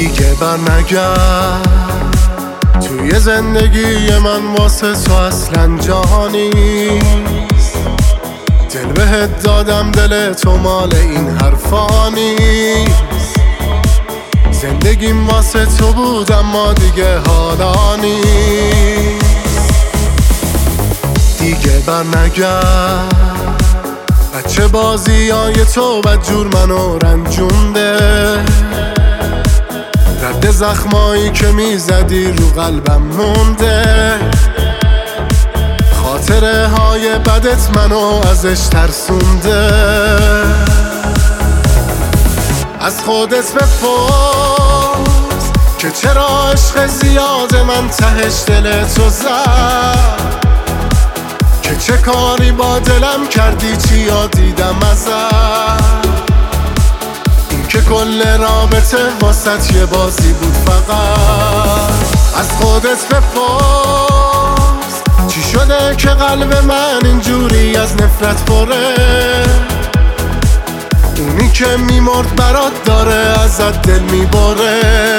دیگه برنگرد توی زندگی من، واسه تو اصلا جهانی نیست. دل بهت دادم، دل تو مال این حرفا نیست. زندگیم واسه تو بود اما دیگه حالا نیست. دیگه برنگرد، بچه بازی های تو بدجور منو رنجونده. رد زخمایی که میزدی رو قلبم مونده. خاطره های بدت منو ازش ترسونده. از خودت بپرس که چرا عشق زیاده من تهش دل تو زد. که چه کاری با دلم کردی، چیا دیدم ازت. این که کل رابطه واسط یه بازی بود فقط. از خودت بپرس چی شده که قلب من اینجوری از نفرت پره. اونی که میمرد برات داره ازت دل میبره.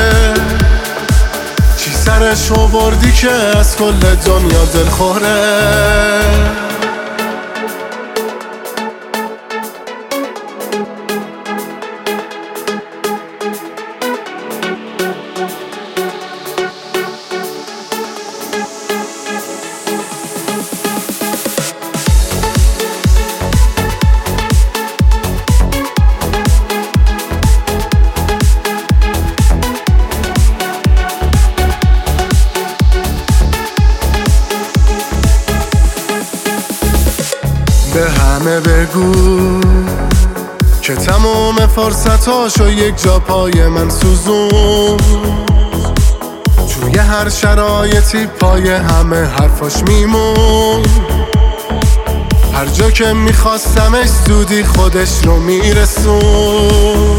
چی سرش آوردی که از کل دنیا دل خوره. به همه بگو که تمام فرصتاشو یک جا پای من سوزون. توی هر شرایطی پای همه حرفاش میمون. هر جا که میخواستمش زودی خودش رو میرسون.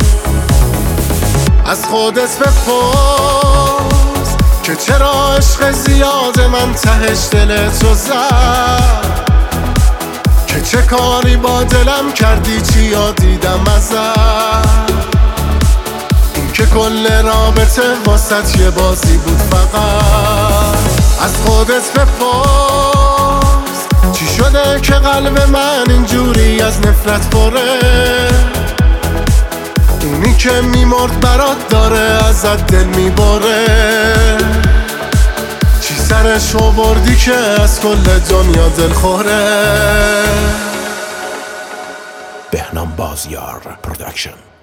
از خودت بپرس که چرا عشق زیاده من تهش دل تو زد. که چه کاری با دلم کردی، چیا دیدم ازت. این که کل رابطه واسط یه بازی بود فقط. از خودت بپرس چی شده که قلب من اینجوری از نفرت پره. اونی که میمرد برات داره ازت دل میبره. سرش آوردی که از کل دنیا دل خوره. بهنام بازیار پروداکشن.